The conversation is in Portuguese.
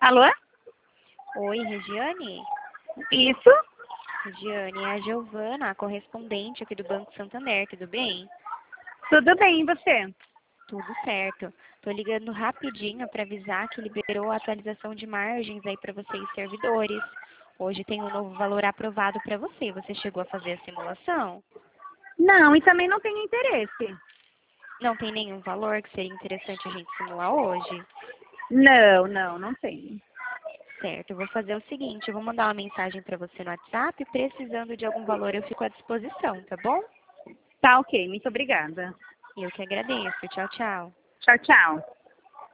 Alô? Oi, Regiane? Isso? Regiane, é a Giovana, a correspondente aqui do Banco Santander, tudo bem? Tudo bem, e você? Tudo certo. Tô ligando rapidinho para avisar que liberou a atualização de margens aí para vocês servidores. Hoje tem um novo valor aprovado para você. Você chegou a fazer a simulação? Não, e também não tenho interesse. Não tem nenhum valor que seria interessante a gente simular hoje? Não tenho. Certo, eu vou fazer o seguinte, eu vou mandar uma mensagem para você no WhatsApp, precisando de algum valor eu fico à disposição, tá bom? Tá ok, muito obrigada. Eu que agradeço. Tchau, tchau. Tchau, tchau.